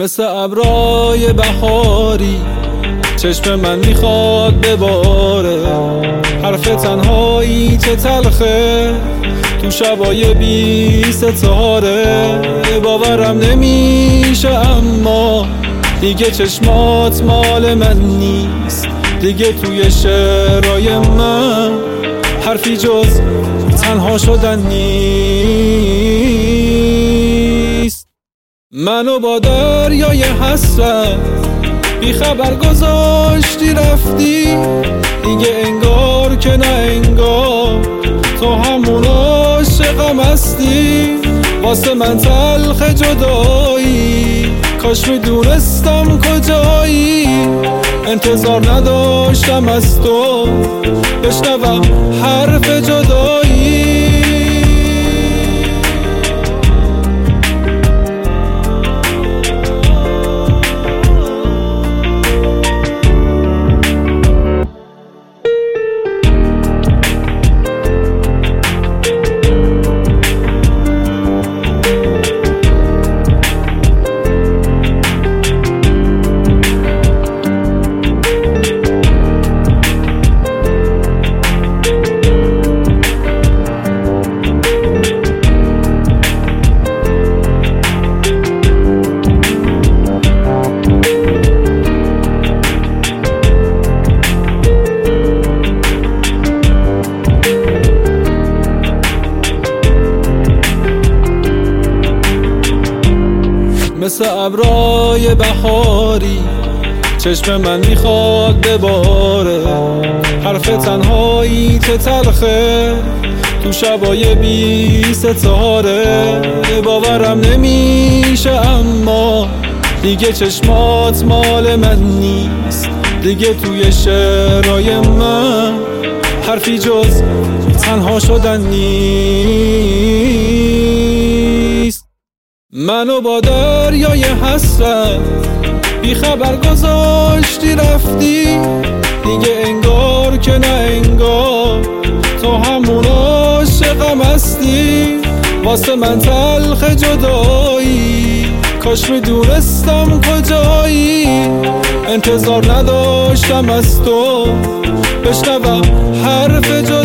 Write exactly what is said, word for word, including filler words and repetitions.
مثل ابرای بهاری چشم من میخواد بباره، حرف تنهایی چه تلخه تو شبای بی ستاره. باورم نمیشه اما دیگه چشمات مال من نیست، دیگه توی شعرهای من حرفی جز تنها شدن نیست. منو با دریای حسرت بی خبر گذاشتی رفتی، دیگه انگار که نه انگار تو همون عاشقم هستی. واسه من تلخ جدایی، کاش میدونستم کجایی. انتظار نداشتم از تو بشنوم حرف جدایی. مثل ابرای بهاری چشم من میخواد بباره، حرف تنهایی چه تلخه تو شبای بی ستاره. باورم نمیشه اما دیگه چشمات مال من نیست، دیگه توی شعرهای من حرفی جز تنها شدن نیست. منو با دریای حسرت بی خبر گذاشتی رفتی، دیگه انگار که نه انگار تو همون عاشقم هستی. واسه من تلخ جدایی، کاش میدونستم کجایی. انتظار نداشتم از تو بشنوم حرف جدایی.